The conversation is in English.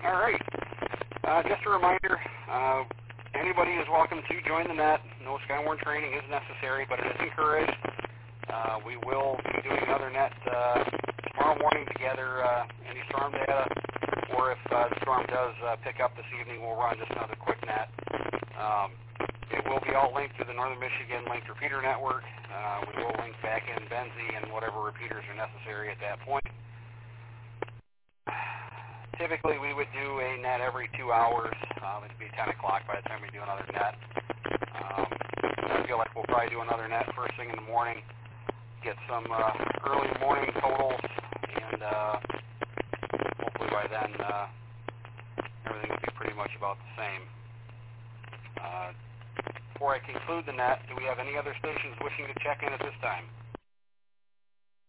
All right. Just a reminder, anybody is welcome to join the net. No Skywarn training is necessary, but it is encouraged. We will be doing another net tomorrow morning to gather any storm data, or if the storm does pick up this evening, we'll run just another quick net. It will be all linked to the Northern Michigan Linked Repeater Network. We will link back in Benzie and whatever repeaters are necessary at that point. Typically, we would do a net every 2 hours. It'd be 10 o'clock by the time we do another net. I feel like we'll probably do another net first thing in the morning, get some early morning totals, and hopefully by then everything will be pretty much about the same. Before I conclude the net, do we have any other stations wishing to check in at this time?